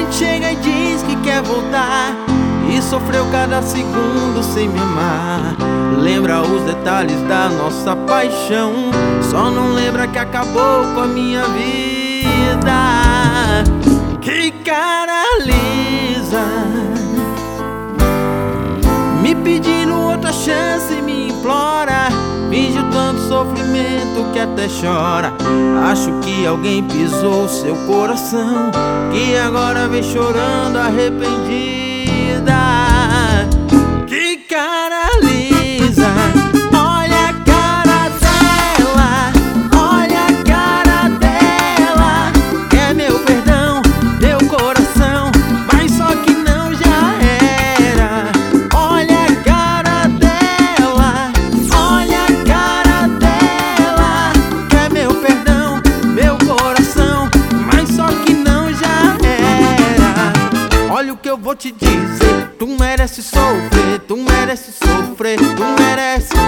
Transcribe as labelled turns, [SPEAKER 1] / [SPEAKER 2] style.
[SPEAKER 1] gente chega e diz que quer voltar e sofreu cada segundo sem me amar. Lembra os detalhes da nossa paixão, só não lembra que acabou com a minha vida. Que cara lisa, me pedindo outra chance e me implora. Finge tanto sofrimento que até chora. Acho que alguém pisou seu coração, que agora vem chorando arrependida. Que cara lisa, olha a cara dela, olha a cara dela. Quer meu perdão, meu coração, mas só que não já era. Olha a cara dela, olha a cara dela. Quer meu perdão, meu coração, mas só que não já era. Olha o que eu vou te dizer, tu merece sofrer, tu merece sofrer, tu merece